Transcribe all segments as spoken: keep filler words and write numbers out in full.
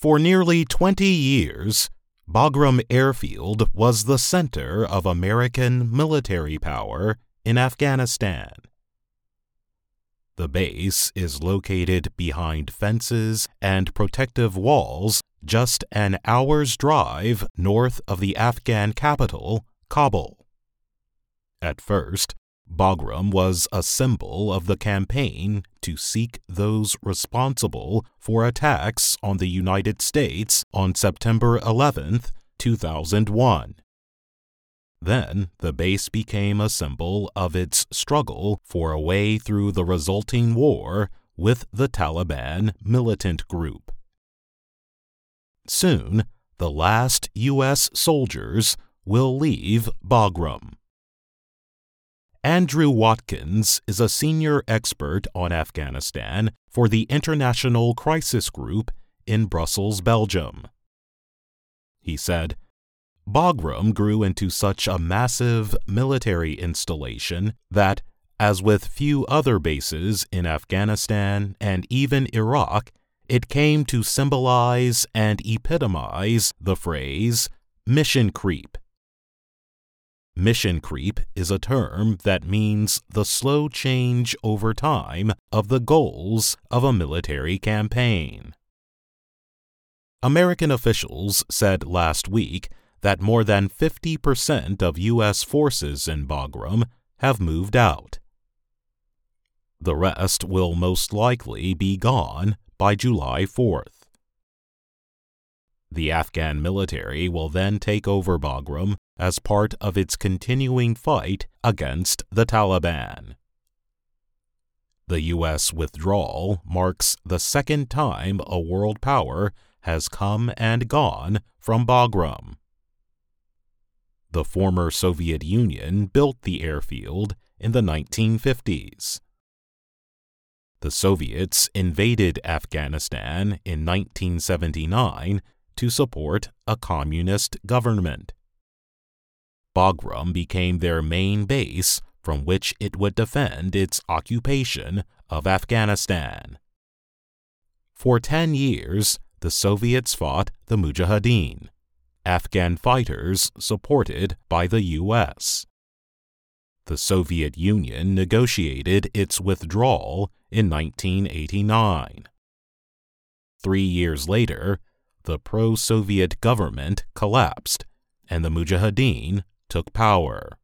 For nearly twenty years, Bagram Airfield was the center of American military power in Afghanistan. The base is located behind fences and protective walls just an hour's drive north of the Afghan capital, Kabul. At first, Bagram was a symbol of the campaign to seek those responsible for attacks on the United States on September eleventh, two thousand one. Then, the base became a symbol of its struggle for a way through the resulting war with the Taliban militant group. Soon, the last U S soldiers will leave Bagram. Andrew Watkins is a senior expert on Afghanistan for the International Crisis Group in Brussels, Belgium. He said, Bagram grew into such a massive military installation that, as with few other bases in Afghanistan and even Iraq, it came to symbolize and epitomize the phrase mission creep. Mission creep is a term that means the slow change over time of the goals of a military campaign. American officials said last week that more than fifty percent of U S forces in Bagram have moved out. The rest will most likely be gone by July fourth. The Afghan military will then take over Bagram as part of its continuing fight against the Taliban. The U S withdrawal marks the second time a world power has come and gone from Bagram. The former Soviet Union built the airfield in the nineteen fifties. The Soviets invaded Afghanistan in nineteen seventy-nine to support a communist government. Bagram became their main base from which it would defend its occupation of Afghanistan. For ten years, the Soviets fought the Mujahideen, Afghan fighters supported by the U S. The Soviet Union negotiated its withdrawal in nineteen eighty-nine. Three years later, the pro-Soviet government collapsed, and the Mujahideen took power.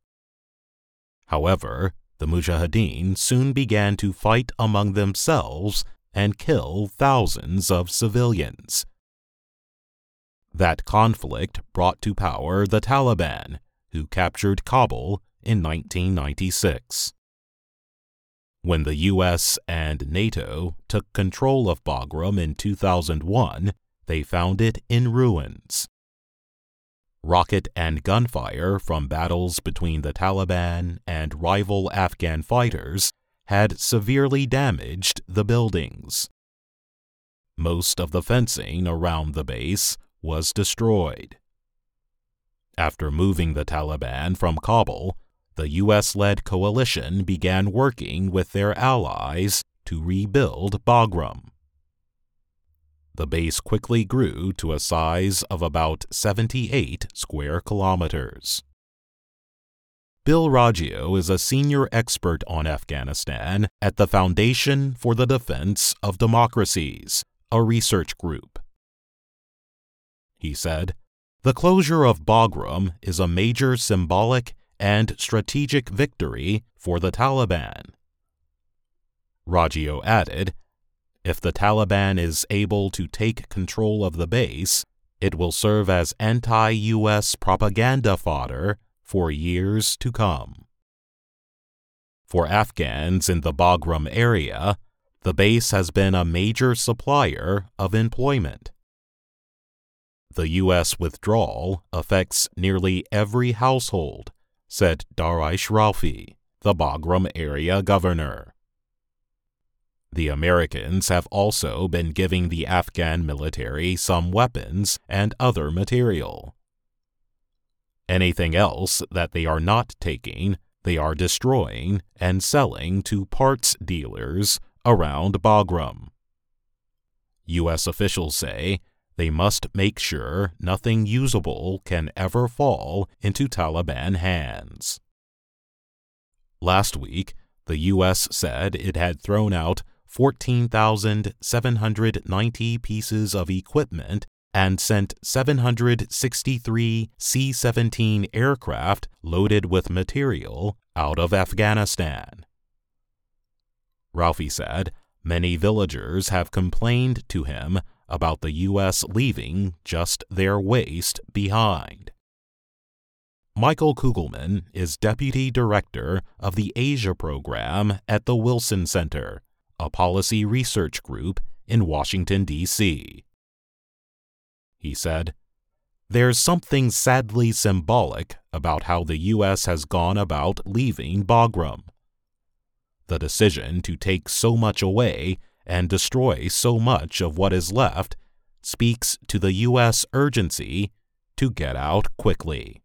However, the Mujahideen soon began to fight among themselves and kill thousands of civilians. That conflict brought to power the Taliban, who captured Kabul in nineteen ninety-six. When the U S and NATO took control of Bagram in two thousand one, they found it in ruins. Rocket and gunfire from battles between the Taliban and rival Afghan fighters had severely damaged the buildings. Most of the fencing around the base was destroyed. After moving the Taliban from Kabul, the U S-led coalition began working with their allies to rebuild Bagram. The base quickly grew to a size of about seventy-eight square kilometers. Bill Raggio is a senior expert on Afghanistan at the Foundation for the Defense of Democracies, a research group. He said, "The closure of Bagram is a major symbolic and strategic victory for the Taliban." Raggio added, "If the Taliban is able to take control of the base, it will serve as anti-U S propaganda fodder for years to come." For Afghans in the Bagram area, the base has been a major supplier of employment. The U S withdrawal affects nearly every household, said Darish Ralfi, the Bagram area governor. The Americans have also been giving the Afghan military some weapons and other material. Anything else that they are not taking, they are destroying and selling to parts dealers around Bagram. U S officials say they must make sure nothing usable can ever fall into Taliban hands. Last week, the U S said it had thrown out fourteen thousand seven hundred ninety pieces of equipment and sent seven hundred sixty-three C seventeen aircraft loaded with material out of Afghanistan. Ralphie said many villagers have complained to him about the U S leaving just their waste behind. Michael Kugelman is Deputy Director of the Asia Program at the Wilson Center, a policy research group in Washington, D C He said, "There's something sadly symbolic about how the U S has gone about leaving Bagram. The decision to take so much away and destroy so much of what is left speaks to the U S urgency to get out quickly."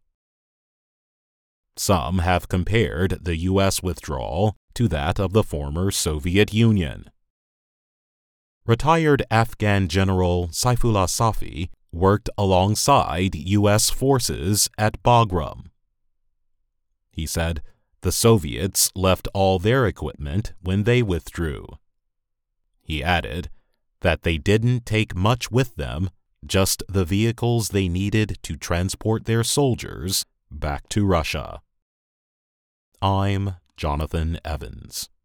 Some have compared the U S withdrawal to that of the former Soviet Union. Retired Afghan General Saifullah Safi worked alongside U S forces at Bagram. He said the Soviets left all their equipment when they withdrew. He added that they didn't take much with them, just the vehicles they needed to transport their soldiers back to Russia. I'm Jonathan Evans.